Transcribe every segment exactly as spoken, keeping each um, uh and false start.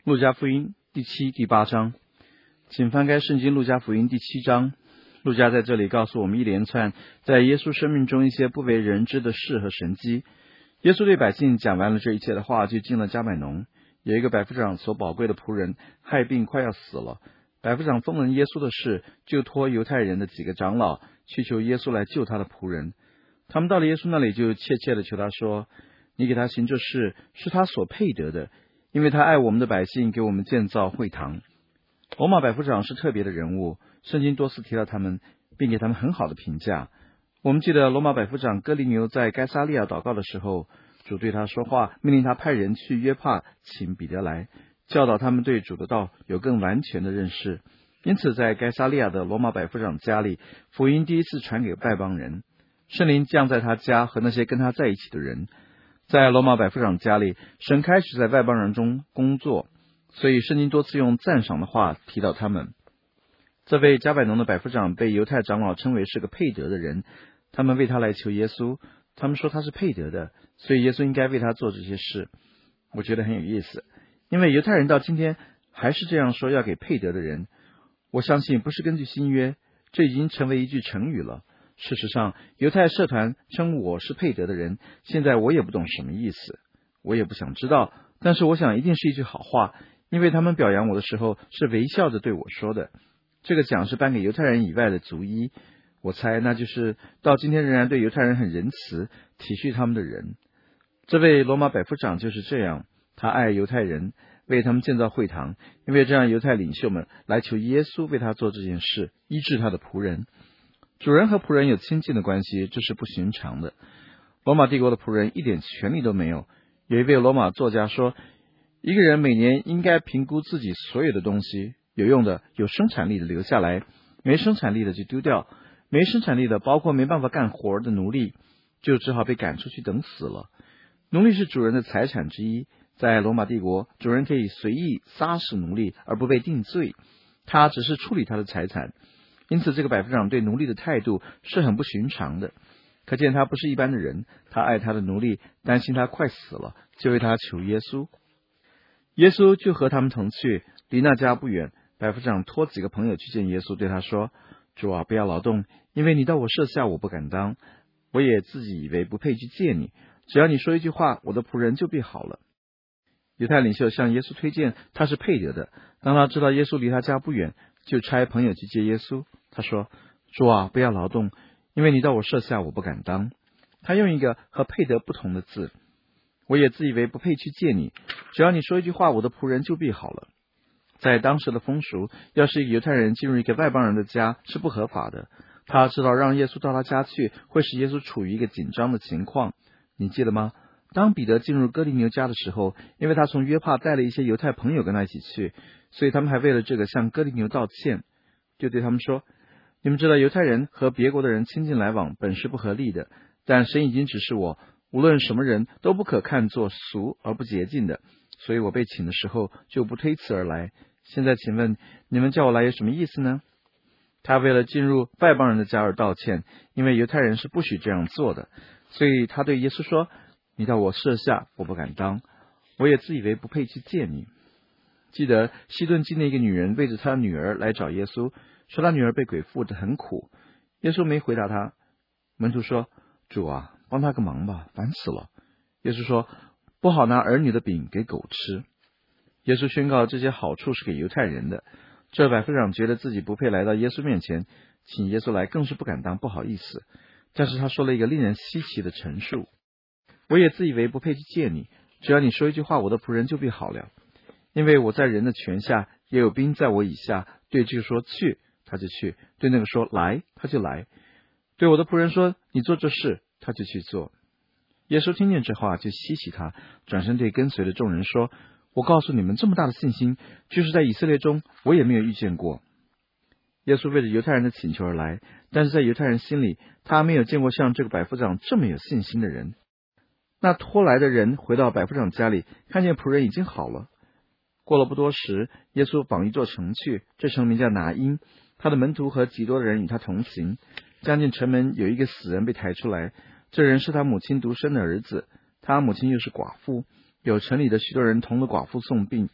路加福音第七、第八章，请翻开圣经路加福音第七章。路加在这里告诉我们一连串在耶稣生命中一些不为人知的事和神迹。耶稣对百姓讲完了这一切的话，就进了迦百农。有一个百夫长所宝贵的仆人害病快要死了，百夫长奉闻耶稣的事，就托犹太人的几个长老去求耶稣来救他的仆人。他们到了耶稣那里，就切切地求他说，你给他行这事是他所配得的，因为他爱我们的百姓，给我们建造会堂。罗马百夫长是特别的人物，圣经多次提到他们，并给他们很好的评价。我们记得罗马百夫长哥尼流在该撒利亚祷告的时候，主对他说话，命令他派人去约帕请彼得来，教导他们对主的道有更完全的认识。因此在该撒利亚的罗马百夫长家里，福音第一次传给外邦人，圣灵降在他家和那些跟他在一起的人。在罗马百夫长家里，神开始在外邦人中工作，所以圣经多次用赞赏的话提到他们。这位迦百农的百夫长被犹太长老称为是个配得的人，他们为他来求耶稣，他们说他是配得的，所以耶稣应该为他做这些事。我觉得很有意思，因为犹太人到今天还是这样说，要给配得的人。我相信不是根据新约，这已经成为一句成语了。事实上，犹太社团称我是配得的人，现在我也不懂什么意思，我也不想知道，但是我想一定是一句好话，因为他们表扬我的时候是微笑着对我说的。这个奖是颁给犹太人以外的族裔，我猜那就是到今天仍然对犹太人很仁慈体恤他们的人。这位罗马百夫长就是这样，他爱犹太人，为他们建造会堂，因为这样犹太领袖们来求耶稣为他做这件事，医治他的仆人。主人和仆人有亲近的关系，这是不寻常的。罗马帝国的仆人一点权利都没有。有一位罗马作家说，一个人每年应该评估自己所有的东西，有用的、有生产力的留下来，没生产力的就丢掉，没生产力的包括没办法干活的奴隶，就只好被赶出去等死了。奴隶是主人的财产之一，在罗马帝国，主人可以随意杀死奴隶而不被定罪，他只是处理他的财产。因此这个百夫长对奴隶的态度是很不寻常的，可见他不是一般的人，他爱他的奴隶，担心他快死了，就为他求耶稣。耶稣就和他们同去，离那家不远，百夫长托几个朋友去见耶稣，对他说，主啊，不要劳动，因为你到我舍下我不敢当，我也自己以为不配去见你，只要你说一句话，我的仆人就必好了。犹太领袖向耶稣推荐他是配得的，当他知道耶稣离他家不远，就差朋友去接耶稣。他说，主啊，不要劳动，因为你到我舍下我不敢当。他用一个和配得不同的字，我也自以为不配去见你，只要你说一句话，我的仆人就必好了。在当时的风俗，要是一个犹太人进入一个外邦人的家是不合法的，他知道让耶稣到他家去会使耶稣处于一个紧张的情况。你记得吗？当彼得进入哥尼流家的时候，因为他从约帕带了一些犹太朋友跟他一起去，所以他们还为了这个向哥尼流道歉，就对他们说，你们知道犹太人和别国的人亲近来往本是不合理的，但神已经指示我，无论什么人都不可看作俗而不洁净的，所以我被请的时候就不推辞而来。现在请问你们叫我来有什么意思呢？他为了进入外邦人的家而道歉，因为犹太人是不许这样做的，所以他对耶稣说，你到我舍下我不敢当，我也自以为不配去见你。记得西顿记那个女人为着她女儿来找耶稣，说她女儿被鬼附得很苦。耶稣没回答她。门徒说，主啊，帮她个忙吧，烦死了。耶稣说，不好拿儿女的饼给狗吃。耶稣宣告这些好处是给犹太人的。这百夫长觉得自己不配来到耶稣面前，请耶稣来更是不敢当，不好意思。但是他说了一个令人稀奇的陈述，我也自以为不配去见你，只要你说一句话，我的仆人就必好了。因为我在人的权下，也有兵在我以下，对这个说去，他就去；对那个说来，他就来；对我的仆人说你做这事，他就去做。耶稣听见这话就稀奇他，转身对跟随的众人说，我告诉你们，这么大的信心，就是在以色列中我也没有遇见过。耶稣为了犹太人的请求而来，但是在犹太人心里，他没有见过像这个百夫长这么有信心的人。那拖来的人回到百夫长家里，看见仆人已经好了。过了不多时，耶稣往一座城去，这城名叫拿因，他的门徒和极多的人与他同行。将近城门，有一个死人被抬出来，这人是他母亲独生的儿子，他母亲又是寡妇，有城里的许多人同了寡妇送病。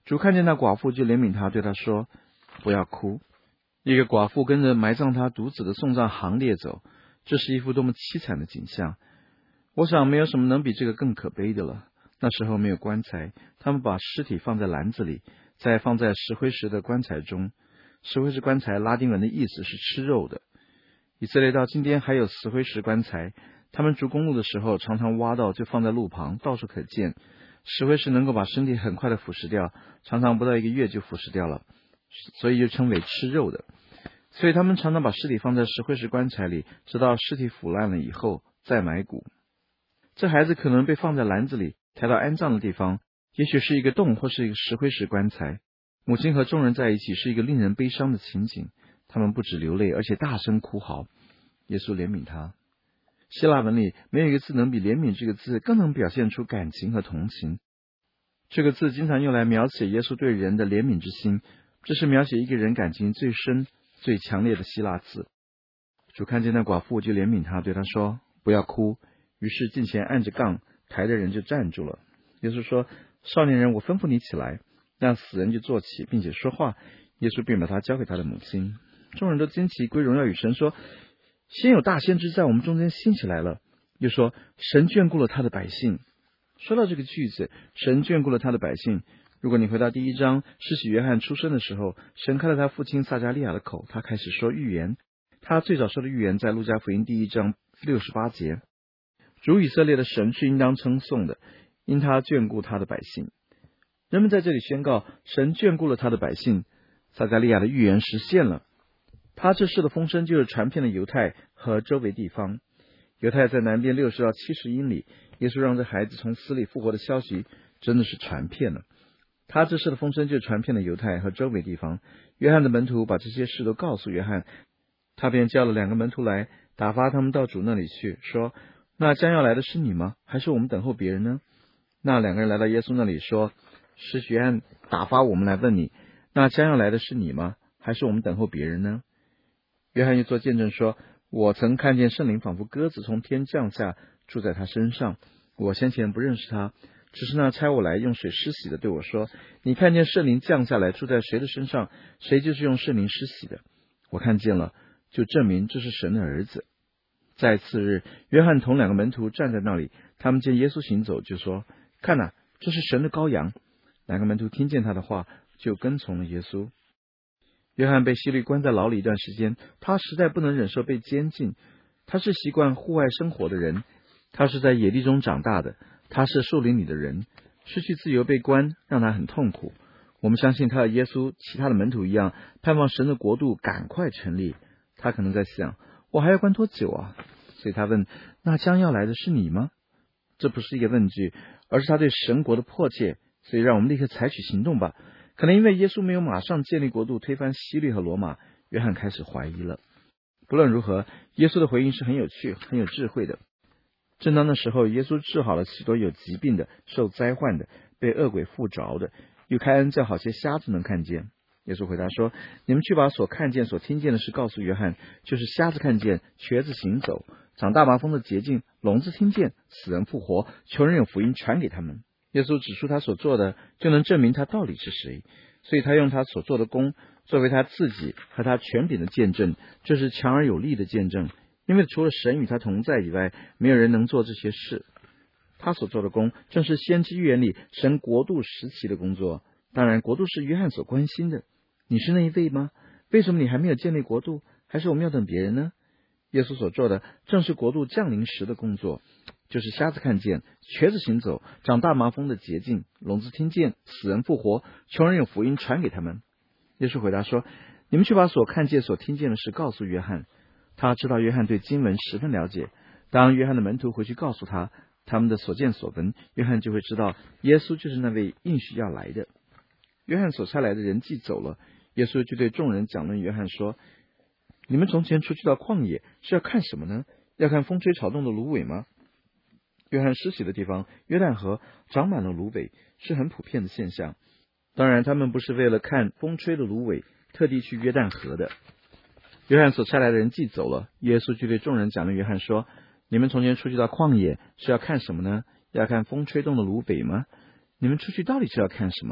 主看见那寡妇，就怜悯她，对她说：不要哭。一个寡妇跟着埋葬她独子的送葬行列走，这是一幅多么凄惨的景象。我想没有什么能比这个更可悲的了。那时候没有棺材，他们把尸体放在篮子里，再放在石灰石的棺材中。石灰石棺材拉丁文的意思是吃肉的。以色列到今天还有石灰石棺材，他们筑公路的时候常常挖到，就放在路旁，到处可见。石灰石能够把身体很快的腐蚀掉，常常不到一个月就腐蚀掉了，所以就称为吃肉的。所以他们常常把尸体放在石灰石棺材里，直到尸体腐烂了以后再埋骨。这孩子可能被放在篮子里，抬到安葬的地方，也许是一个洞或是一个石灰石棺材。母亲和众人在一起是一个令人悲伤的情景，他们不止流泪，而且大声哭嚎。耶稣怜悯他。希腊文里没有一个字能比怜悯这个字更能表现出感情和同情。这个字经常用来描写耶稣对人的怜悯之心，这是描写一个人感情最深最强烈的希腊字。主看见那寡妇，就怜悯他，对他说：不要哭。于是近前按着杠抬的人就站住了。耶稣说：少年人，我吩咐你起来。让死人就坐起，并且说话。耶稣便把他交给他的母亲。众人都惊奇，归荣耀与神，说：先有大先知在我们中间兴起来了。又说：神眷顾了他的百姓。说到这个句子，神眷顾了他的百姓，如果你回到第一章，施洗约翰出生的时候，神开了他父亲撒迦利亚的口，他开始说预言。他最早说的预言在路加福音第一章六十八节。主以色列的神是应当称颂的，因他眷顾他的百姓。人们在这里宣告，神眷顾了他的百姓，撒迦利亚的预言实现了。他这事的风声就是传遍了犹太和周围地方。犹太在南边六十到七十英里，耶稣让这孩子从死里复活的消息真的是传遍了。他这事的风声就传遍了犹太和周围地方。约翰的门徒把这些事都告诉约翰，他便叫了两个门徒来，打发他们到主那里去，说：那将要来的是你吗？还是我们等候别人呢？那两个人来到耶稣那里说：施洗约翰打发我们来问你，那将要来的是你吗？还是我们等候别人呢？约翰又做见证说：我曾看见圣灵仿佛鸽子从天降下，住在他身上。我先前不认识他，只是那差我来用水施洗的对我说：你看见圣灵降下来住在谁的身上，谁就是用圣灵施洗的。我看见了，就证明这是神的儿子。在次日，约翰同两个门徒站在那里，他们见耶稣行走，就说：看哪，这是神的羔羊。两个门徒听见他的话，就跟从了耶稣。约翰被希律关在牢里一段时间，他实在不能忍受被监禁。他是习惯户外生活的人，他是在野地中长大的，他是树林里的人，失去自由被关，让他很痛苦。我们相信他和耶稣其他的门徒一样，盼望神的国度赶快成立。他可能在想，我还要关多久啊？所以他问：那将要来的是你吗？这不是一个问句，而是他对神国的迫切。所以让我们立刻采取行动吧。可能因为耶稣没有马上建立国度，推翻希律和罗马，约翰开始怀疑了。不论如何，耶稣的回应是很有趣很有智慧的。正当那时候，耶稣治好了许多有疾病的、受灾患的、被恶鬼附着的，又开恩叫好些瞎子能看见。耶稣回答说：你们去把所看见所听见的事告诉约翰，就是瞎子看见，瘸子行走，长大麻风的洁净，聋子听见，死人复活，穷人有福音传给他们。耶稣指出他所做的，就能证明他到底是谁，所以他用他所做的功作为他自己和他权柄的见证，这是强而有力的见证。因为除了神与他同在以外，没有人能做这些事。他所做的功正是先知预言里神国度时期的工作。当然，国度是约翰所关心的。你是那一位吗？为什么你还没有建立国度？还是我们要等别人呢？耶稣所做的正是国度降临时的工作，就是瞎子看见，瘸子行走，长大麻风的洁净，聋子听见，死人复活，穷人有福音传给他们。耶稣回答说：你们去把所看见所听见的事告诉约翰。他知道约翰对经文十分了解，当约翰的门徒回去告诉他他们的所见所闻，约翰就会知道耶稣就是那位应许要来的。约翰所差来的人既走了，耶稣就对众人讲论约翰说：你们从前出去到旷野是要看什么呢？要看风吹草动的芦苇吗？约翰施洗的地方约旦河长满了芦苇，是很普遍的现象。当然他们不是为了看风吹的芦苇特地去约旦河的。约翰所差来的人既走了，耶稣就对众人讲了约翰说：你们从前出去到旷野是要看什么呢？要看风吹动的芦苇吗？你们出去到底是要看什么？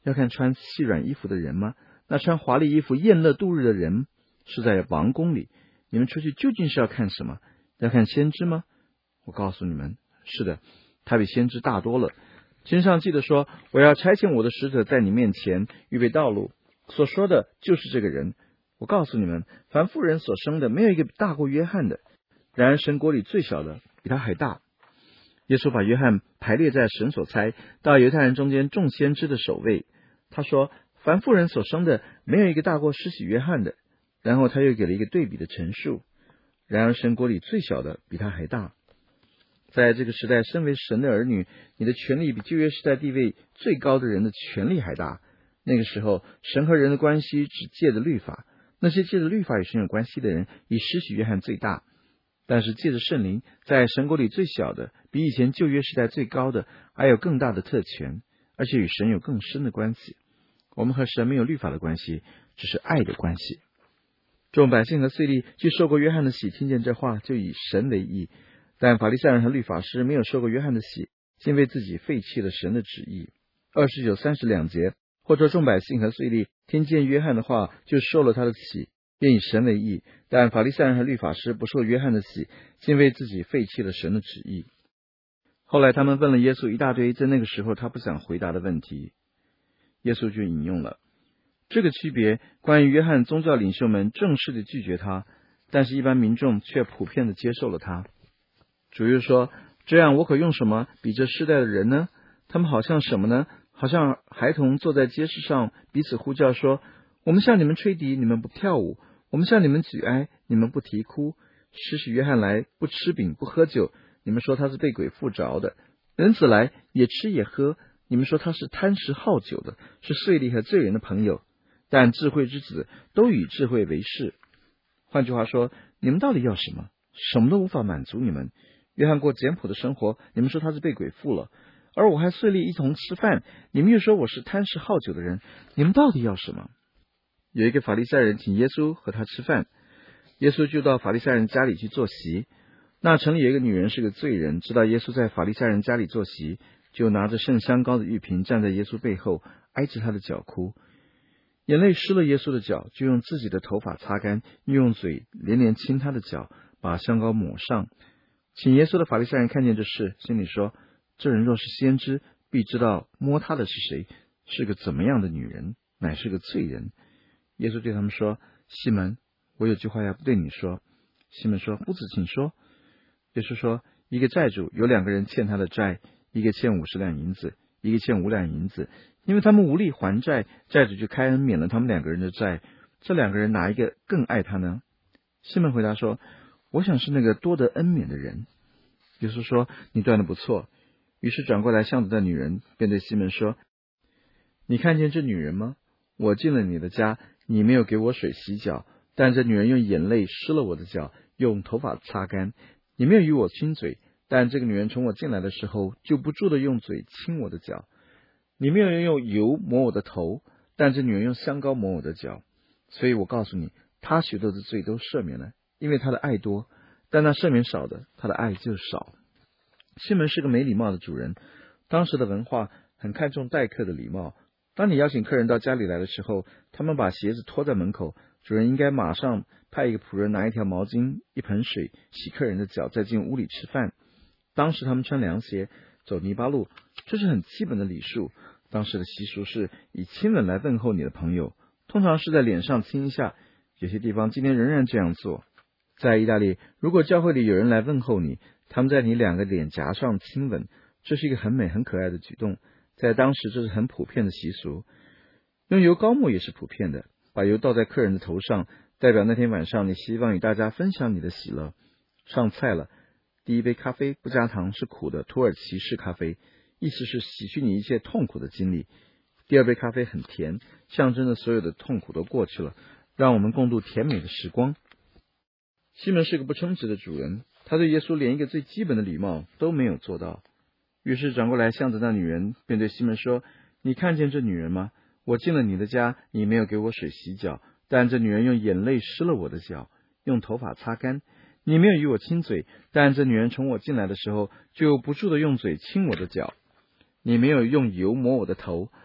要看穿细软衣服的人吗？那穿华丽衣服宴乐度日的人是在王宫里。你们出去究竟是要看什么？要看先知吗？我告诉你们，是的，他比先知大多了。经上记得说，我要差遣我的使者在你面前预备道路，所说的就是这个人。我告诉你们，凡妇人所生的，没有一个大过约翰的，然而神国里最小的比他还大。耶稣把约翰排列在神所差到犹太人中间众先知的首位。他说，凡妇人所生的，没有一个大过施洗约翰的。然后他又给了一个对比的陈述，然而神国里最小的比他还大。在这个时代，身为神的儿女，你的权力比旧约时代地位最高的人的权力还大。那个时候，神和人的关系只借着律法，那些借着律法与神有关系的人，以施洗约翰最大。但是借着圣灵，在神国里最小的，比以前旧约时代最高的还有更大的特权，而且与神有更深的关系。我们和神没有律法的关系，只是爱的关系。众百姓和税吏既受过约翰的洗，听见这话，就以神为义。但法利赛人和律法师没有受过约翰的洗，竟为自己废弃了神的旨意。二十九、三十两节，或者众百姓和税吏听见约翰的话，就受了他的洗，便以神为义。但法利赛人和律法师不受约翰的洗，竟为自己废弃了神的旨意。后来他们问了耶稣一大堆在那个时候他不想回答的问题，耶稣就引用了这个区别。关于约翰，宗教领袖们正式的拒绝他，但是一般民众却普遍的接受了他。主又说，这样我可用什么比这世代的人呢？他们好像什么呢？好像孩童坐在街市上彼此呼叫说，我们向你们吹笛，你们不跳舞；我们向你们举哀，你们不啼哭。施洗约翰来，不吃饼不喝酒，你们说他是被鬼附着的；人子来，也吃也喝，你们说他是贪食好酒的，是税吏和罪人的朋友。但智慧之子都以智慧为事。换句话说，你们到底要什么？什么都无法满足你们。约翰过简朴的生活，你们说他是被鬼附了；而我还税吏一同吃饭，你们又说我是贪食好酒的人。你们到底要什么？有一个法利赛人请耶稣和他吃饭，耶稣就到法利赛人家里去坐席。那城里有一个女人是个罪人，知道耶稣在法利赛人家里坐席，就拿着盛香膏的玉瓶站在耶稣背后，挨着他的脚哭，眼泪湿了耶稣的脚，就用自己的头发擦干，又用嘴连连亲他的脚，把香膏抹上。请耶稣的法利赛人看见这事，心里说，这人若是先知，必知道摸他的是谁，是个怎么样的女人，乃是个罪人。耶稣对他们说，西门，我有句话要对你说。西门说，夫子请说。耶稣说，一个债主有两个人欠他的债，一个欠五十两银子，一个欠五两银子，因为他们无力还债，债主就开恩免了他们两个人的债。这两个人哪一个更爱他呢？西门回答说，我想是那个多得恩免的人。耶稣说，你断得不错。于是转过来向着那女人，便对西门说，你看见这女人吗？我进了你的家，你没有给我水洗脚，但这女人用眼泪湿了我的脚，用头发擦干。你没有与我亲嘴，但这个女人从我进来的时候，就不住的用嘴亲我的脚。你没有用油抹我的头，但这女人用香膏抹我的脚。所以我告诉你，她许多的罪都赦免了，因为她的爱多；但那赦免少的，她的爱就少。西门是个没礼貌的主人，当时的文化很看重待客的礼貌。当你邀请客人到家里来的时候，他们把鞋子拖在门口，主人应该马上派一个仆人拿一条毛巾、一盆水洗客人的脚，再进屋里吃饭。当时他们穿凉鞋，走泥巴路，这是很基本的礼数。当时的习俗是以亲吻来问候你的朋友，通常是在脸上亲一下，有些地方今天仍然这样做。在意大利，如果教会里有人来问候你，他们在你两个脸颊上亲吻，这是一个很美很可爱的举动，在当时这是很普遍的习俗。用油膏抹也是普遍的，把油倒在客人的头上，代表那天晚上你希望与大家分享你的喜乐。上菜了，第一杯咖啡不加糖，是苦的土耳其式咖啡，意思是洗去你一切痛苦的经历。第二杯咖啡很甜，象征着所有的痛苦都过去了，让我们共度甜美的时光。西门是个不称职的主人，他对耶稣连一个最基本的礼貌都没有做到。于是转过来向着那女人，便对西门说，你看见这女人吗？我进了你的家，你没有给我水洗脚，但这女人用眼泪湿了我的脚，用头发擦干。你没有与我亲嘴，但这女人从我进来的时候，就不住的用嘴亲我的脚。你没有用油抹我的头，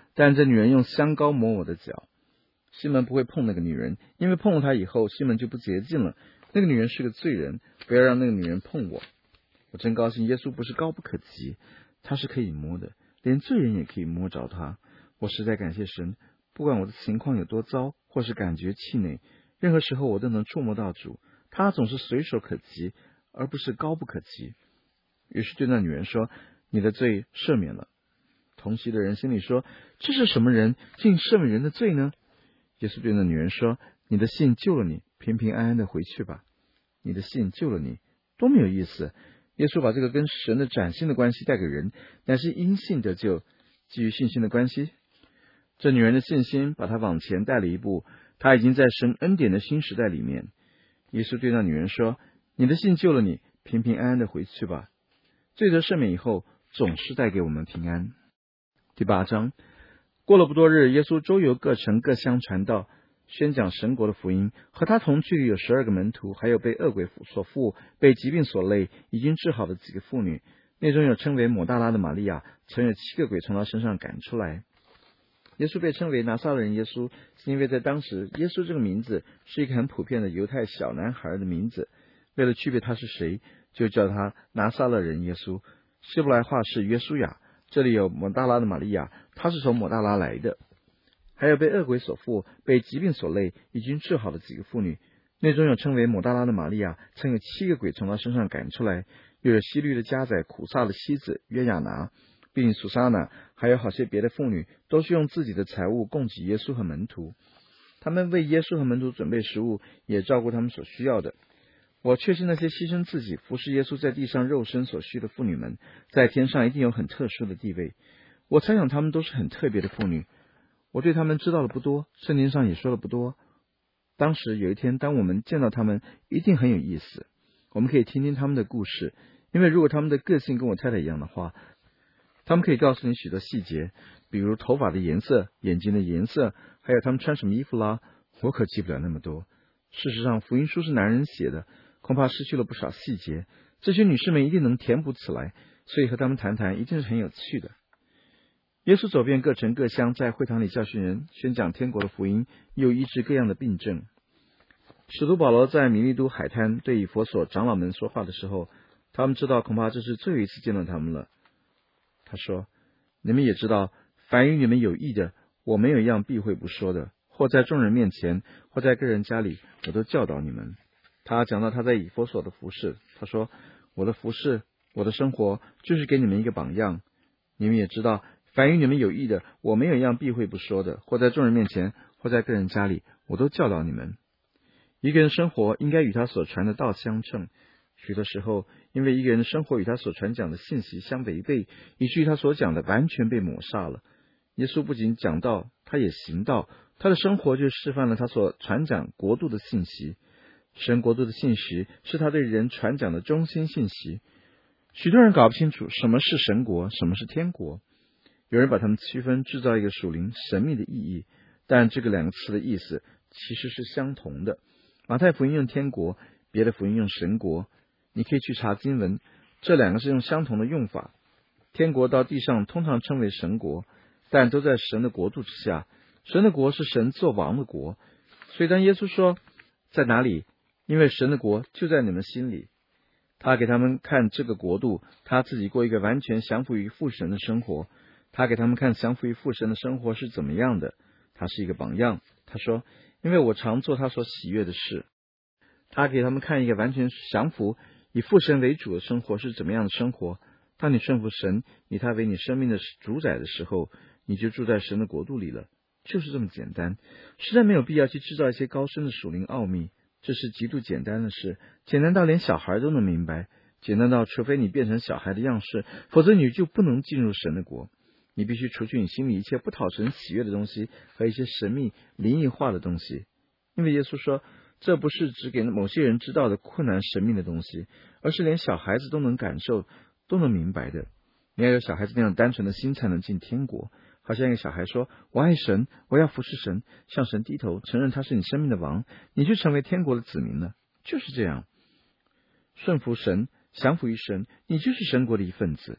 但这女人用香膏抹我的脚。西门不会碰那个女人，因为碰了她以后，西门就不洁净了。那个女人是个罪人，不要让那个女人碰我。我真高兴，耶稣不是高不可及，他是可以摸的，连罪人也可以摸着他。我实在感谢神，不管我的情况有多糟，或是感觉气馁，任何时候我都能触摸到主，他总是随手可及，而不是高不可及。于是对那女人说，你的罪赦免了。同席的人心里说，这是什么人，竟赦免人的罪呢？耶稣对那女人说，你的信救了你，平平安安的回去吧。你的信救了你，多么有意思。耶稣把这个跟神的崭新的关系带给人，乃是因信得救，基于信心的关系。这女人的信心把她往前带了一步，她已经在神恩典的新时代里面。耶稣对那女人说，你的信救了你，平平安安的回去吧。罪得赦免以后，总是带给我们平安。第八章，过了不多日，耶稣周游各城各乡传道，宣讲神国的福音。和他同去的有十二个门徒，还有被恶鬼所附、被疾病所累、已经治好的几个妇女。内中有称为抹大拉的玛利亚，曾有七个鬼从他身上赶出来。耶稣被称为拿撒勒人耶稣，是因为在当时，耶稣这个名字是一个很普遍的犹太小男孩的名字。为了区别他是谁，就叫他拿撒勒人耶稣。希伯来话是约书亚。这里有抹大拉的玛利亚，她是从抹大拉来的。还有被恶鬼所附、被疾病所累、已经治好的几个妇女。内中有称为抹大拉的玛利亚，曾有七个鬼从她身上赶出来。又有希律的家宰、苦撒的妻子约亚拿，并苏撒那，还有好些别的妇女，都是用自己的财物供给耶稣和门徒。他们为耶稣和门徒准备食物，也照顾他们所需要的。我确信那些牺牲自己服侍耶稣在地上肉身所需的妇女们，在天上一定有很特殊的地位。我猜想她们都是很特别的妇女。我对她们知道的不多，圣经上也说的不多。当时有一天，当我们见到她们，一定很有意思。我们可以听听她们的故事，因为如果她们的个性跟我太太一样的话，她们可以告诉你许多细节，比如头发的颜色、眼睛的颜色，还有她们穿什么衣服啦。我可记不了那么多。事实上，福音书是男人写的，恐怕失去了不少细节，这些女士们一定能填补起来，所以和她们谈谈一定是很有趣的。耶稣走遍各城各乡，在会堂里教训人，宣讲天国的福音，又医治各样的病症。使徒保罗在米利都海滩对以弗所长老们说话的时候，他们知道恐怕这是最后一次见到他们了。他说，你们也知道，凡与你们有益的，我没有一样避讳不说的，或在众人面前，或在个人家里，我都教导你们。他讲到他在以弗所的服事，他说，我的服事，我的生活，就是给你们一个榜样。你们也知道，凡与你们有益的，我没有一样避讳不说的，或在众人面前，或在个人家里，我都教导你们。一个人生活应该与他所传的道相称。许多时候，因为一个人的生活与他所传讲的信息相违背，以至于他所讲的完全被抹杀了。耶稣不仅讲道，他也行道，他的生活就示范了他所传讲国度的信息。神国度的信息是他对人传讲的中心信息。许多人搞不清楚什么是神国，什么是天国。有人把它们区分，制造一个属灵神秘的意义，但这个两个词的意思其实是相同的。马太福音用天国，别的福音用神国，你可以去查经文，这两个是用相同的用法。天国到地上通常称为神国，但都在神的国度之下。神的国是神作王的国，所以当耶稣说在哪里，因为神的国就在你们心里，他给他们看这个国度，他自己过一个完全降服于父神的生活。他给他们看降服于父神的生活是怎么样的，他是一个榜样。他说，因为我常做他所喜悦的事。他给他们看一个完全降服以父神为主的生活是怎么样的生活。当你顺服神，以他为你生命的主宰的时候，你就住在神的国度里了，就是这么简单。实在没有必要去制造一些高深的属灵奥秘，这是极度简单的事，简单到连小孩都能明白，简单到除非你变成小孩的样式，否则你就不能进入神的国。你必须除去你心里一切不讨神喜悦的东西和一些神秘灵异化的东西，因为耶稣说，这不是只给某些人知道的困难神秘的东西，而是连小孩子都能感受都能明白的。你要有小孩子那样单纯的心才能进天国，好像一个小孩说，我爱神，我要服侍神，向神低头，承认他是你生命的王，你就成为天国的子民了。就是这样，顺服神，降服于神，你就是神国的一份子。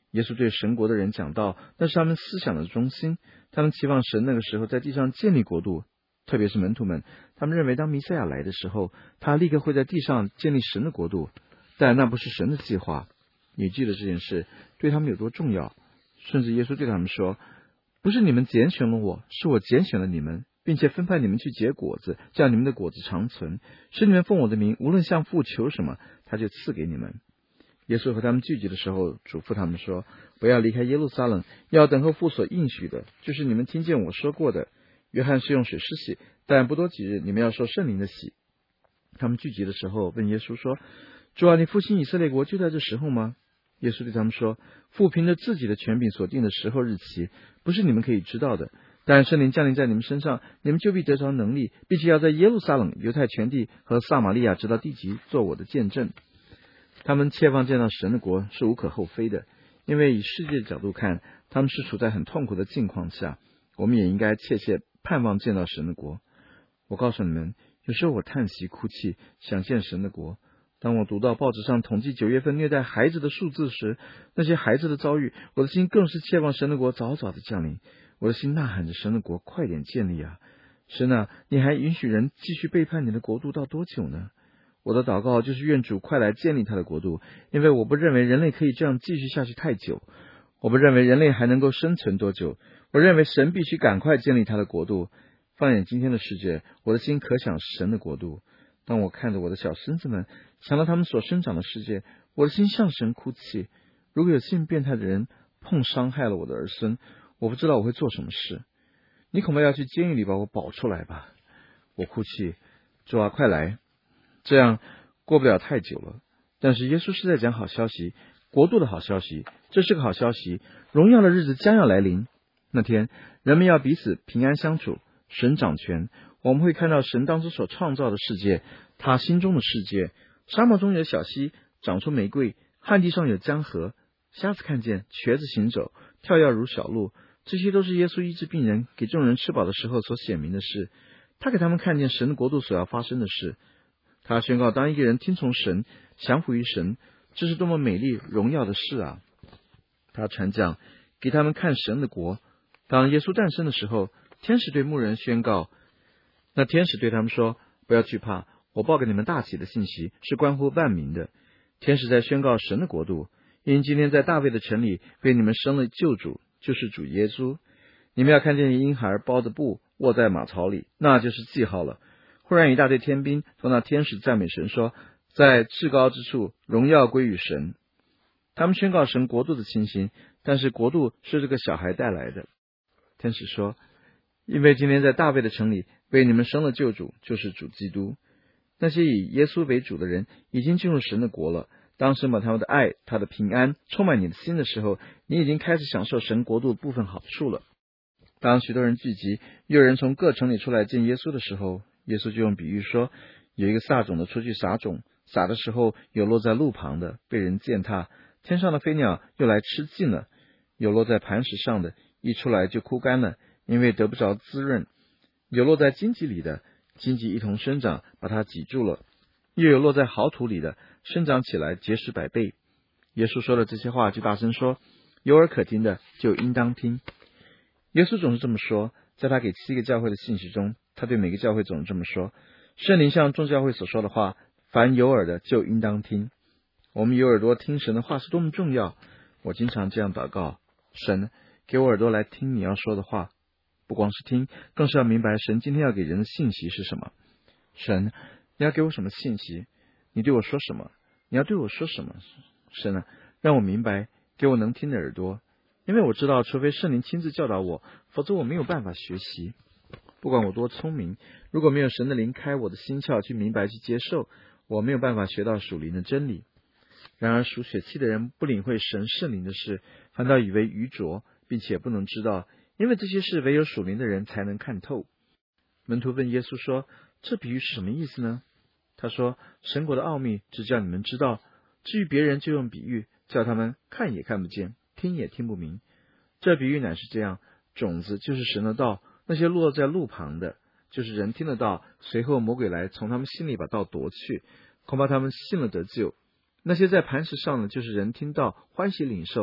耶稣对神国的人讲道，那是他们思想的中心。他们期望神那个时候在地上建立国度，特别是门徒们，他们认为当弥赛亚来的时候，他立刻会在地上建立神的国度。但那不是神的计划。你记得这件事对他们有多重要？甚至耶稣对他们说，不是你们拣选了我，是我拣选了你们，并且分派你们去结果子，叫你们的果子长存，使你们奉我的名，无论向父求什么，他就赐给你们。耶稣和他们聚集的时候，嘱咐他们说，不要离开耶路撒冷，要等候父所应许的，就是你们听见我说过的。约翰是用水施洗，但不多几日，你们要受圣灵的洗。他们聚集的时候，问耶稣说，主啊，你复兴以色列国就在这时候吗？耶稣对他们说，父凭着自己的权柄所定的时候日期，不是你们可以知道的。但圣灵降临在你们身上，你们就必得着能力，并且要在耶路撒冷、犹太全地和撒玛利亚直到地极做我的见证。他们切望见到神的国是无可厚非的，因为以世界的角度看，他们是处在很痛苦的境况下。我们也应该切切盼望见到神的国。我告诉你们，有时候我叹息哭泣，想见神的国。当我读到报纸上统计九月份虐待孩子的数字时，那些孩子的遭遇，我的心更是切望神的国早早的降临。我的心呐喊着神的国快点建立啊！神啊，你还允许人继续背叛你的国度到多久呢？我的祷告就是愿主快来建立他的国度，因为我不认为人类可以这样继续下去太久。我不认为人类还能够生存多久。我认为神必须赶快建立他的国度。放眼今天的世界，我的心可想神的国度。当我看着我的小孙子们，想到他们所生长的世界，我的心向神哭泣。如果有性变态的人碰伤害了我的儿孙，我不知道我会做什么事。你恐怕要去监狱里把我保出来吧。我哭泣，主啊，快来！这样过不了太久了。但是耶稣是在讲好消息，国度的好消息。这是个好消息，荣耀的日子将要来临。那天人们要彼此平安相处，神掌权。我们会看到神当初所创造的世界，他心中的世界。沙漠中有小溪，长出玫瑰，旱地上有江河，瞎子看见，瘸子行走，跳跃如小鹿。这些都是耶稣医治病人，给众人吃饱的时候所显明的事。他给他们看见神的国度所要发生的事。他宣告，当一个人听从神，降服于神，这是多么美丽荣耀的事啊！他传讲给他们看神的国。当耶稣诞生的时候，天使对牧人宣告，那天使对他们说，不要惧怕，我报给你们大喜的信息，是关乎万民的。天使在宣告神的国度，因今天在大卫的城里为你们生了救主，就是主耶稣。你们要看见婴孩包着布卧在马槽里，那就是记号了。忽然一大队天兵从那天使赞美神说，在至高之处荣耀归于神。他们宣告神国度的清新，但是国度是这个小孩带来的。天使说，因为今天在大卫的城里为你们生了救主，就是主基督。那些以耶稣为主的人已经进入神的国了。当神把他们的爱，他的平安充满你的心的时候，你已经开始享受神国度部分好处了。当许多人聚集，又有人从各城里出来见耶稣的时候，耶稣就用比喻说，有一个撒种的出去撒种，撒的时候有落在路旁的，被人践踏，天上的飞鸟又来吃尽了；有落在磐石上的，一出来就枯干了，因为得不着滋润；有落在荆棘里的，荆棘一同生长，把它挤住了；又有落在好土里的，生长起来结实百倍。耶稣说了这些话，就大声说，有耳可听的就应当听。耶稣总是这么说，在他给七个教会的信息中，他对每个教会总是这么说。圣灵向众教会所说的话，凡有耳的就应当听。我们有耳朵听神的话是多么重要。我经常这样祷告，神，给我耳朵来听你要说的话，不光是听，更是要明白神今天要给人的信息是什么。神，你要给我什么信息？你对我说什么？你要对我说什么？神啊，让我明白，给我能听的耳朵。因为我知道，除非圣灵亲自教导我，否则我没有办法学习。不管我多聪明，如果没有神的灵开我的心窍去明白去接受，我没有办法学到属灵的真理。然而属血气的人不领会神圣灵的事，反倒以为愚拙，并且不能知道，因为这些事唯有属灵的人才能看透。门徒问耶稣说，这比喻是什么意思呢？他说，神国的奥秘只叫你们知道，至于别人就用比喻，叫他们看也看不见，听也听不明。这比喻乃是这样，种子就是神的道，那些落在路旁的，就是人听得到，随后魔鬼来从他们心里把道夺去，恐怕他们信了得救。那些在磐石上的，就是人听到欢喜领受，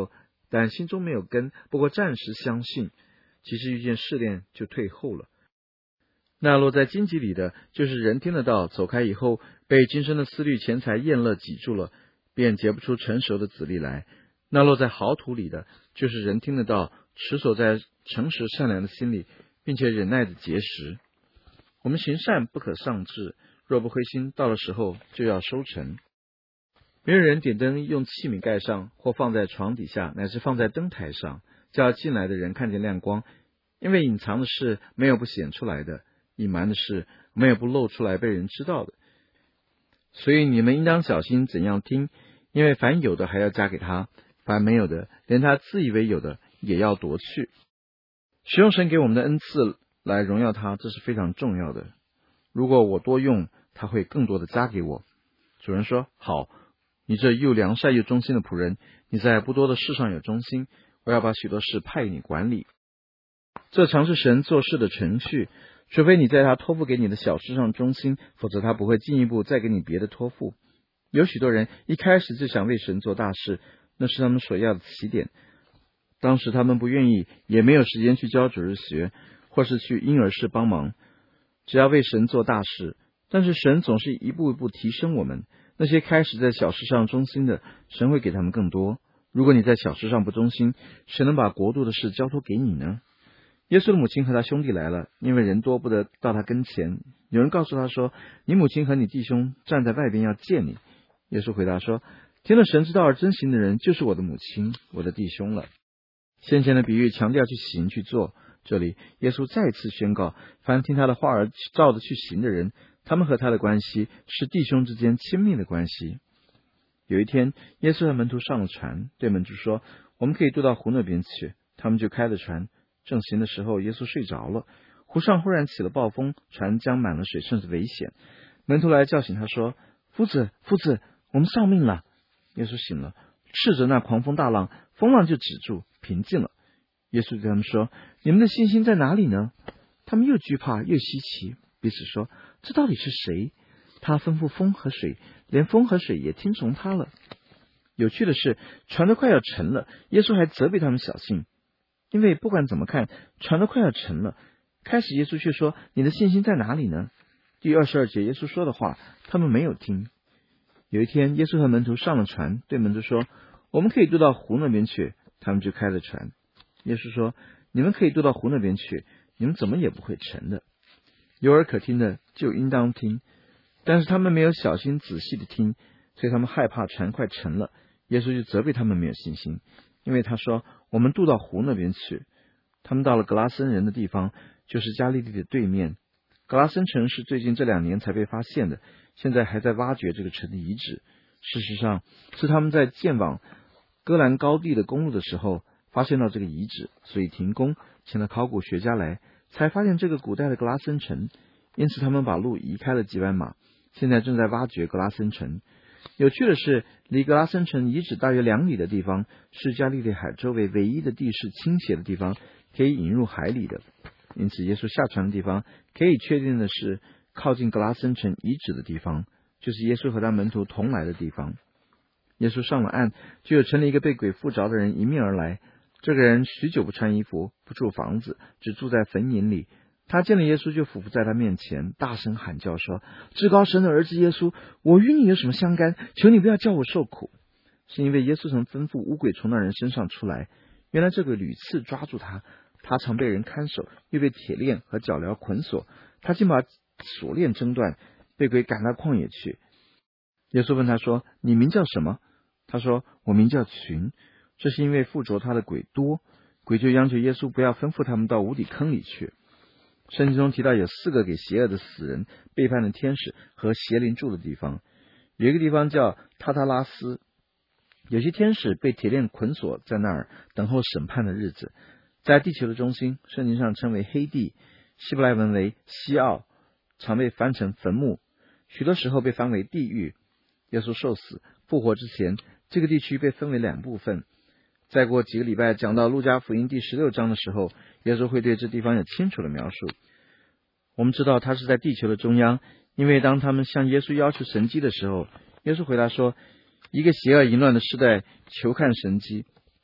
但心中没有根，不过暂时相信，其实遇见试炼就退后了。那落在荆棘里的，就是人听得到，走开以后，被今生的思虑、钱财、厌乐挤住了，便结不出成熟的子粒来。那落在好土里的，就是人听得到，持守在诚实善良的心里，并且忍耐的结实。我们行善不可丧志，若不灰心，到了时候就要收成。没有人点灯用器皿盖上，或放在床底下，乃是放在灯台上，叫进来的人看见亮光。因为隐藏的事没有不显出来的，隐瞒的事没有不露出来被人知道的。所以你们应当小心怎样听，因为凡有的还要加给他，凡没有的，连他自以为有的也要夺去。使用神给我们的恩赐来荣耀他，这是非常重要的。如果我多用，他会更多的加给我。主人说，好，你这又良善又忠心的仆人，你在不多的事上有忠心，我要把许多事派你管理。这常是神做事的程序，除非你在他托付给你的小事上忠心，否则他不会进一步再给你别的托付。有许多人一开始就想为神做大事，那是他们所要的起点。当时他们不愿意，也没有时间去教主日学，或是去婴儿室帮忙，只要为神做大事。但是神总是一步一步提升我们，那些开始在小事上忠心的，神会给他们更多。如果你在小事上不忠心，谁能把国度的事交托给你呢？耶稣的母亲和他兄弟来了，因为人多不得到他跟前。有人告诉他说，你母亲和你弟兄站在外边要见你。耶稣回答说，听了神之道而遵行的人，就是我的母亲，我的弟兄了。先前的比喻强调去行去做，这里耶稣再次宣告，凡听他的话而照着去行的人，他们和他的关系是弟兄之间亲密的关系。有一天，耶稣和门徒上了船，对门徒说，我们可以渡到湖那边去。他们就开了船。正行的时候，耶稣睡着了，湖上忽然起了暴风，船将满了水，甚至危险。门徒来叫醒他说，夫子夫子，我们丧命了。耶稣醒了，斥着那狂风大浪，风浪就止住，平静了。耶稣对他们说，你们的信心在哪里呢？他们又惧怕又稀奇，彼此说，这到底是谁？他吩咐风和水，连风和水也听从他了。有趣的是，船都快要沉了，耶稣还责备他们小心。因为不管怎么看，船都快要沉了。开始耶稣却说，你的信心在哪里呢？第二十二节耶稣说的话，他们没有听。有一天，耶稣和门徒上了船，对门徒说，我们可以渡到湖那边去。他们就开了船。耶稣说，你们可以渡到湖那边去，你们怎么也不会沉的。有耳可听的就应当听。但是他们没有小心仔细的听，所以他们害怕船快沉了。耶稣就责备他们没有信心，因为他说，我们渡到湖那边去。他们到了格拉森人的地方，就是加利利的对面。格拉森城是最近这两年才被发现的，现在还在挖掘这个城的遗址。事实上是他们在建往戈兰高地的公路的时候发现到这个遗址，所以停工，请了考古学家来，才发现这个古代的格拉森城。因此他们把路移开了几万码，现在正在挖掘格拉森城。有趣的是，离格拉森城遗址大约两里的地方，是加利利海周围唯一的地势倾斜的地方，可以引入海里的。因此耶稣下船的地方，可以确定的是靠近格拉森城遗址的地方，就是耶稣和他门徒同来的地方。耶稣上了岸，就有城里一个被鬼附着的人迎面而来。这个人许久不穿衣服，不住房子，只住在坟茔里。他见了耶稣，就俯伏在他面前，大声喊叫说，至高神的儿子耶稣，我与你有什么相干？求你不要叫我受苦。是因为耶稣曾吩咐污鬼从那人身上出来。原来这个屡次抓住他，他常被人看守，又被铁链和脚镣捆锁，他竟把锁链挣断，被鬼赶到旷野去。耶稣问他说，你名叫什么？他说，我名叫群。这是因为附着他的鬼多，鬼就央求耶稣不要吩咐他们到无底坑里去。圣经中提到有四个给邪恶的死人、背叛的天使和邪灵住的地方。有一个地方叫塔塔拉斯，有些天使被铁链捆锁在那儿，等候审判的日子。在地球的中心，圣经上称为黑地，希伯来文为西奥，常被翻成坟墓，许多时候被翻为地狱。耶稣受死复活之前，这个地区被分为两部分。再过几个礼拜讲到路加福音第十六章的时候，耶稣会对这地方有清楚的描述。我们知道他是在地球的中央，因为当他们向耶稣要求神迹的时候，耶稣回答说，一个邪恶淫乱的世代求看神迹，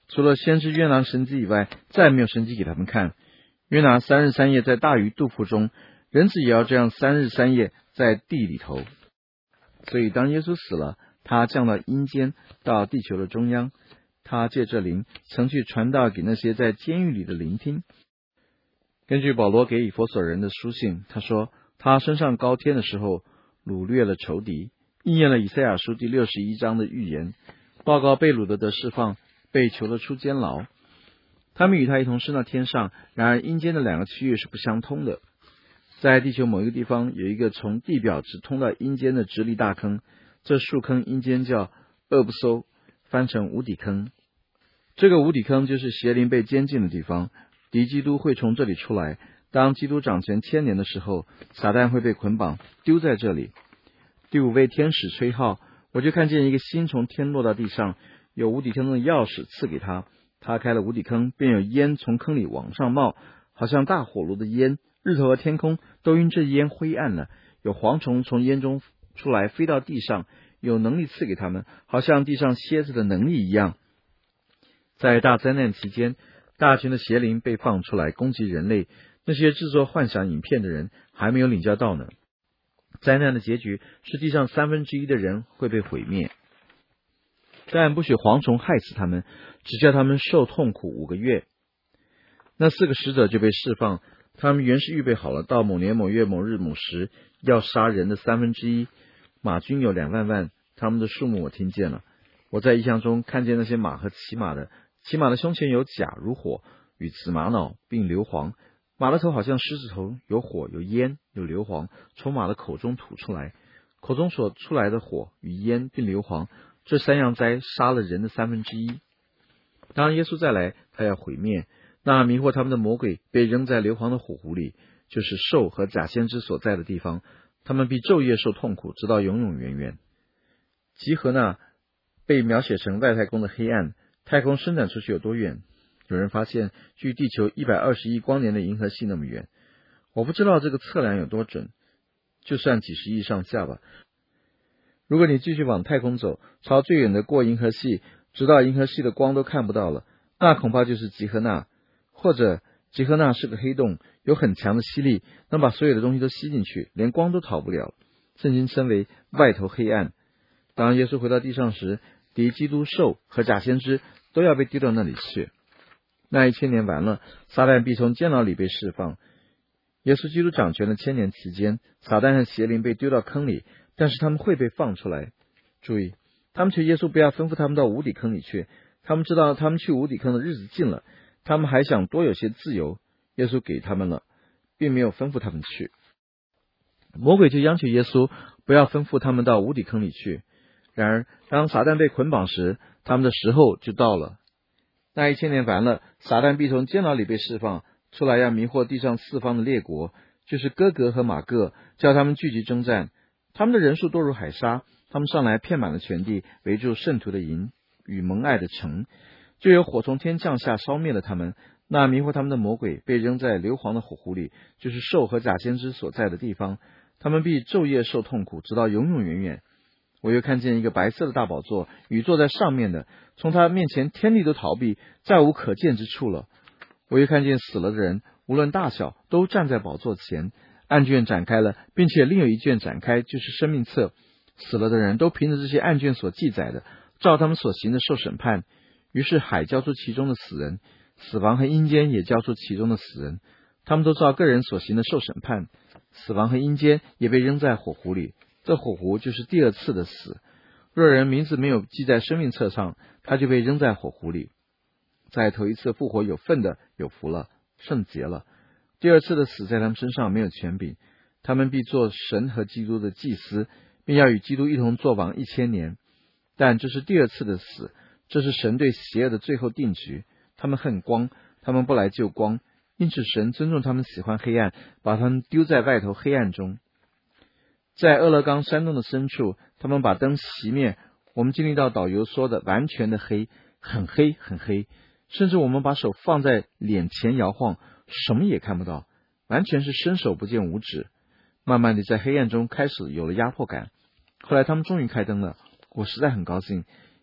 除了先知约拿神迹以外，再没有神迹给他们看。约拿三日三夜在大鱼肚腹中，人子也要这样三日三夜在地里头。所以当耶稣死了，他降到阴间，到地球的中央，他借着灵曾去传道给那些在监狱里的聆听。根据保罗给以弗所人的书信，他说他升上高天的时候掳掠了仇敌，应验了以赛亚书第六十一章的预言，报告被掳的得释放，被囚的出监牢。他们与他一同升到天上，然而阴间的两个区域是不相通的。在地球某一个地方有一个从地表直通到阴间的直立大坑，这树坑阴间叫厄布搜，翻成无底坑。这个无底坑就是邪灵被监禁的地方，敌基督会从这里出来。当基督掌权千年的时候，撒旦会被捆绑丢在这里。第五位天使吹号，我就看见一个星从天落到地上，有无底坑的钥匙赐给他，他开了无底坑，便有烟从坑里往上冒，好像大火炉的烟，日头和天空都因这烟灰暗了。有蝗虫从烟中出来飞到地上，有能力赐给他们，好像地上蝎子的能力一样。在大灾难期间，大群的邪灵被放出来攻击人类，那些制作幻想影片的人还没有领教到呢。灾难的结局是地上三分之一的人会被毁灭，但不许蝗虫害死他们，只叫他们受痛苦五个月。那四个使者就被释放，他们原是预备好了，到某年某月某日某时要杀人的三分之一。马军有两万万，他们的数目我听见了。我在异象中看见那些马和骑马的，骑马的胸前有甲如火，与紫玛瑙并硫磺，马的头好像狮子头，有火有烟有硫磺从马的口中吐出来，口中所出来的火与烟并硫磺，这三样灾杀了人的三分之一。当耶稣再来，他要毁灭那迷惑他们的魔鬼，被扔在硫磺的火湖里，就是兽和假先知所在的地方，他们必昼夜受痛苦，直到永永远远。集合那被描写成外太空的黑暗，太空伸展出去有多远？有人发现距地球一百二十亿光年的银河系那么远，我不知道这个测量有多准，就算几十亿上下吧。如果你继续往太空走，朝最远的过银河系，直到银河系的光都看不到了，那恐怕就是集合那，或者集合那是个黑洞，有很强的吸力，能把所有的东西都吸进去，连光都逃不了。圣经称为外头黑暗。当耶稣回到地上时，敌基督兽和假先知都要被丢到那里去。那一千年完了，撒旦必从监牢里被释放。耶稣基督掌权的千年期间，撒旦和邪灵被丢到坑里，但是他们会被放出来。注意，他们求耶稣不要吩咐他们到无底坑里去，他们知道他们去无底坑的日子近了，他们还想多有些自由，耶稣给他们了，并没有吩咐他们去。魔鬼就央求耶稣不要吩咐他们到无底坑里去。然而当撒旦被捆绑时，他们的时候就到了。那一千年完了，撒旦必从监牢里被释放出来，要迷惑地上四方的列国，就是哥格和马各，叫他们聚集征战。他们的人数多如海沙，他们上来遍满了全地，围住圣徒的营与蒙爱的城，就有火从天降下，烧灭了他们。那迷惑他们的魔鬼被扔在硫磺的火湖里，就是兽和假先知所在的地方，他们必昼夜受痛苦，直到永永远远。我又看见一个白色的大宝座，与坐在上面的，从他面前天地都逃避，再无可见之处了。我又看见死了的人，无论大小，都站在宝座前，案卷展开了，并且另有一卷展开，就是生命册。死了的人都凭着这些案卷所记载的，照他们所行的受审判。于是海交出其中的死人，死亡和阴间也交出其中的死人，他们都照个人所行的受审判。死亡和阴间也被扔在火湖里，这火湖就是第二次的死。若人名字没有记在生命册上，他就被扔在火湖里。在头一次复活有份的有福了，圣洁了。第二次的死在他们身上没有权柄，他们必做神和基督的祭司，并要与基督一同作王一千年。但这是第二次的死，这是神对邪恶的最后定局。他们恨光，他们不来救光，因此神尊重他们喜欢黑暗，把他们丢在外头黑暗中。在俄勒冈山洞的深处，他们把灯熄灭，我们经历到导游说的完全的黑，很黑很黑，甚至我们把手放在脸前摇晃，什么也看不到，完全是伸手不见五指。慢慢的在黑暗中开始有了压迫感。后来他们终于开灯了，我实在很高兴，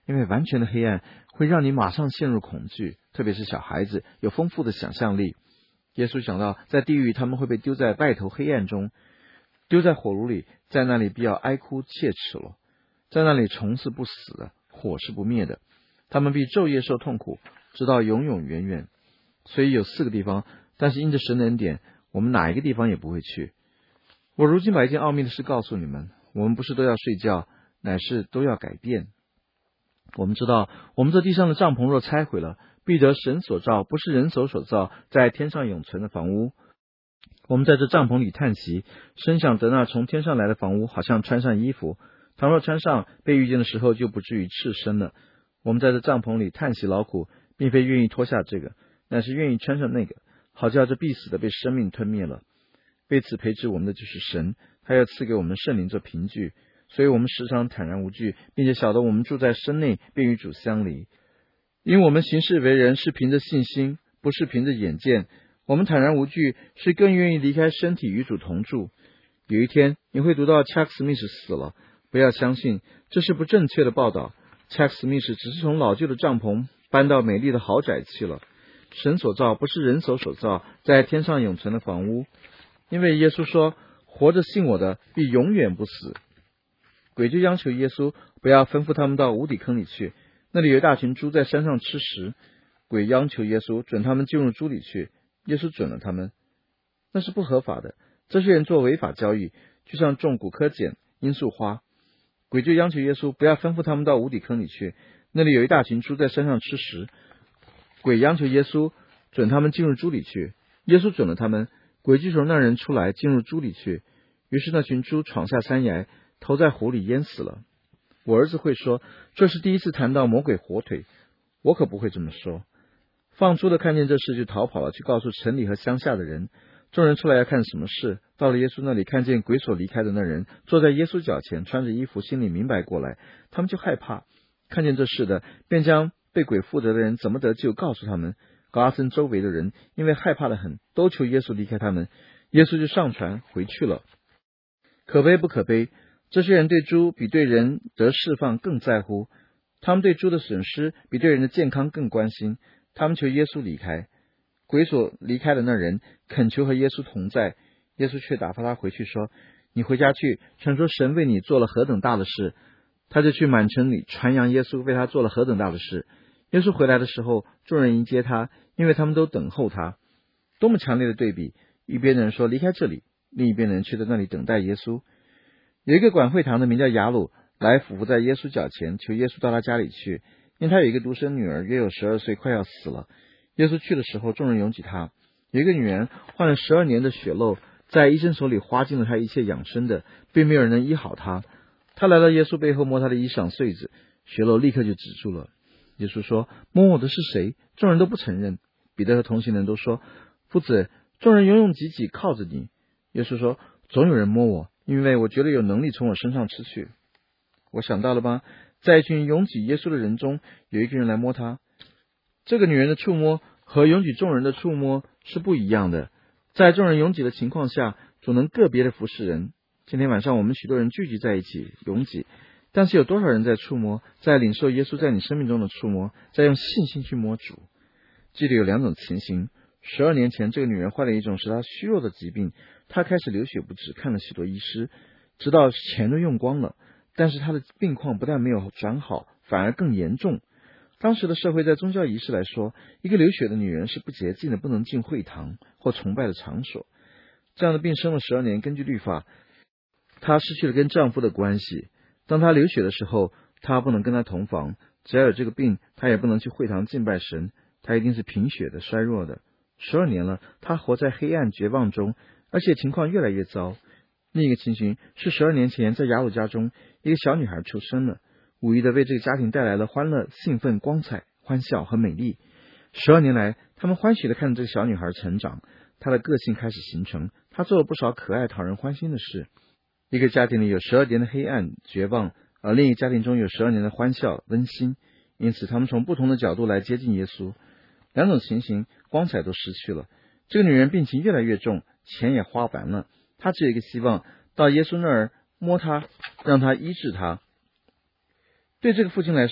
因为完全的黑暗会让你马上陷入恐惧，特别是小孩子有丰富的想象力。耶稣想到在地狱他们会被丢在外头黑暗中，丢在火炉里，在那里必要哀哭切齿了，在那里虫是不死的，火是不灭的，他们必昼夜受痛苦，直到永永远远。所以有四个地方，但是因着神的恩典，我们哪一个地方也不会去。我如今把一件奥秘的事告诉你们，我们不是都要睡觉，乃是都要改变。我们知道，我们这地上的帐篷若拆毁了，必得神所造，不是人手所造，在天上永存的房屋。我们在这帐篷里叹息，深想得那从天上来的房屋，好像穿上衣服，倘若穿上，被遇见的时候就不至于赤身了。我们在这帐篷里叹息劳苦，并非愿意脱下这个，乃是愿意穿上那个，好叫这必死的被生命吞灭了。为此培植我们的就是神，他要赐给我们圣灵做凭据，所以我们时常坦然无惧，并且晓得我们住在身内，便与主相离。因为我们行事为人是凭着信心，不是凭着眼见。我们坦然无惧，是更愿意离开身体与主同住。有一天你会读到查克·史密斯死了，不要相信，这是不正确的报道。查克·史密斯只是从老旧的帐篷搬到美丽的豪宅去了。神所造，不是人手所造，在天上永存的房屋。因为耶稣说，活着信我的必永远不死。鬼就央求耶稣不要吩咐他们到无底坑里去，那里有一大群猪在山上吃食。鬼央求耶稣准他们进入猪里去，耶稣准了他们。那是不合法的，这些人做违法交易，就像种古柯碱、罂粟花。鬼就央求耶稣不要吩咐他们到无底坑里去，那里有一大群猪在山上吃食。鬼央求耶稣准他们进入猪里去，耶稣准了他们。鬼就从那人出来进入猪里去，于是那群猪闯下山崖，投在湖里淹死了。我儿子会说，这是第一次谈到魔鬼火腿，我可不会这么说。放猪的看见这事就逃跑了，去告诉城里和乡下的人。众人出来要看什么事，到了耶稣那里，看见鬼所离开的那人坐在耶稣脚前，穿着衣服，心里明白过来，他们就害怕。看见这事的，便将被鬼附着的人怎么得救告诉他们。高阿森周围的人因为害怕得很，都求耶稣离开他们，耶稣就上船回去了。可悲不可悲，这些人对猪比对人得释放更在乎，他们对猪的损失比对人的健康更关心，他们求耶稣离开。鬼所离开的那人恳求和耶稣同在，耶稣却打发他回去说，你回家去，传说神为你做了何等大的事。他就去满城里传扬耶稣为他做了何等大的事。耶稣回来的时候，众人迎接他，因为他们都等候他。多么强烈的对比，一边的人说离开这里，另一边的人却在那里等待耶稣。有一个管会堂的名叫雅鲁，来俯伏在耶稣脚前，求耶稣到他家里去，因为他有一个独生女儿，约有十二岁，快要死了。耶稣去的时候，众人拥挤他。有一个女人患了十二年的血漏，在医生手里花尽了他一切养生的，并没有人能医好他。他来到耶稣背后摸他的衣裳穗子，血漏立刻就止住了。耶稣说，摸我的是谁？众人都不承认。彼得和同行人都说，夫子，众人拥拥挤挤靠着你。耶稣说，总有人摸我，因为我觉得有能力从我身上吃去。我想到了吧，在一群拥挤耶稣的人中，有一个人来摸他。这个女人的触摸和拥挤众人的触摸是不一样的。在众人拥挤的情况下，主能个别的服侍人。今天晚上我们许多人聚集在一起拥挤，但是有多少人在触摸，在领受耶稣在你生命中的触摸，在用信心去摸主。这里有两种情形。十二年前，这个女人患了一种使她虚弱的疾病，她开始流血不止，看了许多医师，直到钱都用光了，但是她的病况不但没有转好，反而更严重。当时的社会在宗教仪式来说，一个流血的女人是不洁净的，不能进会堂或崇拜的场所。这样的病生了十二年，根据律法，她失去了跟丈夫的关系。当她流血的时候，她不能跟她同房，只要有这个病，她也不能去会堂敬拜神，她一定是贫血的、衰弱的。十二年了，她活在黑暗绝望中，而且情况越来越糟。另一个情形是十二年前在雅鲁家中，一个小女孩出生了，无疑的为这个家庭带来了欢乐、兴奋、光彩、欢笑和美丽。十二年来，他们欢喜的看着这个小女孩成长，她的个性开始形成，她做了不少可爱讨人欢心的事。一个家庭里有十二年的黑暗绝望，而另一个家庭中有十二年的欢笑温馨，因此他们从不同的角度来接近耶稣。两种情形，光彩都失去了。这个女人病情越来越重，钱也花完了，她只有一个希望，到耶稣那儿摸她，让他医治她。对这个父亲来说，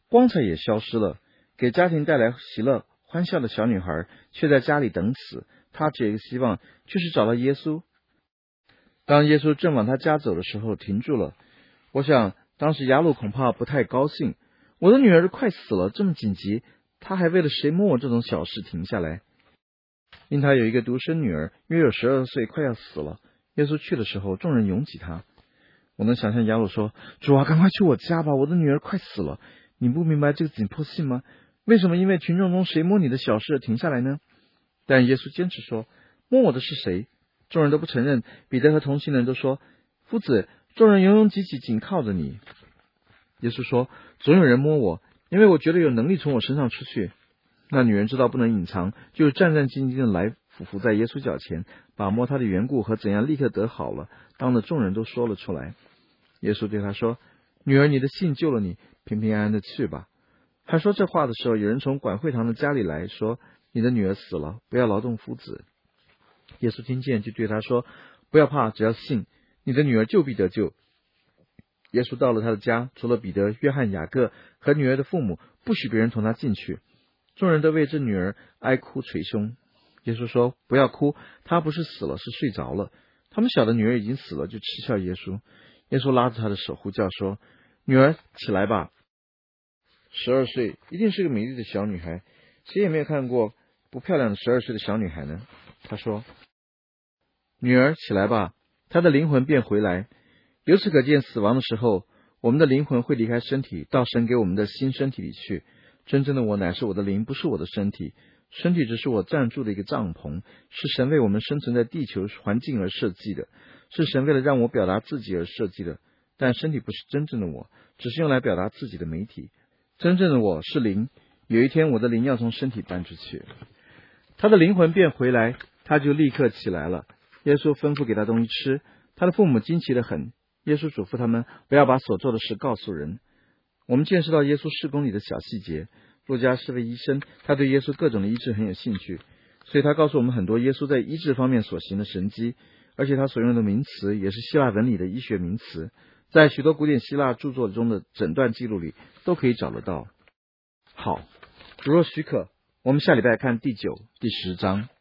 光彩也消失了，给家庭带来喜乐欢笑的小女孩却在家里等死。她只有一个希望，就是找到耶稣。当耶稣正往他家走的时候，停住了。我想当时雅鲁恐怕不太高兴，我的女儿快死了，这么紧急，他还为了谁摸我这种小事停下来。因他有一个独生女儿，约有十二岁，快要死了。耶稣去的时候，众人拥挤他。我能想象雅鲁说：主啊，赶快去我家吧，我的女儿快死了。你不明白这个紧迫性吗？为什么因为群众中谁摸你的小事停下来呢？但耶稣坚持说：摸我的是谁？众人都不承认。彼得和同行人都说：夫子，众人拥拥挤挤紧靠着你。耶稣说：总有人摸我，因为我觉得有能力从我身上出去。那女人知道不能隐藏，就战战兢兢的来俯伏在耶稣脚前，把摸他的缘故和怎样立刻得好了，当着众人都说了出来。耶稣对他说：女儿，你的信救了你，平平安安的去吧。他说这话的时候，有人从管会堂的家里来说：你的女儿死了，不要劳动夫子。耶稣听见，就对他说：不要怕，只要信，你的女儿就必得救。耶稣到了他的家，除了彼得、约翰、雅各和女儿的父母，不许别人同他进去。众人都为这女儿哀哭捶胸。耶稣说：不要哭，她不是死了，是睡着了。他们晓得女儿已经死了，就嗤笑耶稣。耶稣拉着他的手呼叫说：女儿，起来吧。十二岁，一定是个美丽的小女孩，谁也没有看过不漂亮的十二岁的小女孩呢？他说：女儿，起来吧。她的灵魂便回来。由此可见，死亡的时候，我们的灵魂会离开身体，到神给我们的新身体里去。真正的我乃是我的灵，不是我的身体。身体只是我暂住的一个帐篷，是神为我们生存在地球环境而设计的，是神为了让我表达自己而设计的。但身体不是真正的我，只是用来表达自己的媒体。真正的我是灵，有一天我的灵要从身体搬出去。他的灵魂便回来，他就立刻起来了。耶稣吩咐给他东西吃，他的父母惊奇得很。耶稣嘱咐他们不要把所做的事告诉人。我们见识到耶稣事工里的小细节。路加是位医生，他对耶稣各种的医治很有兴趣，所以他告诉我们很多耶稣在医治方面所行的神迹，而且他所用的名词也是希腊文里的医学名词，在许多古典希腊著作中的诊断记录里都可以找得到。好，如若许可，我们下礼拜看第九、第十章。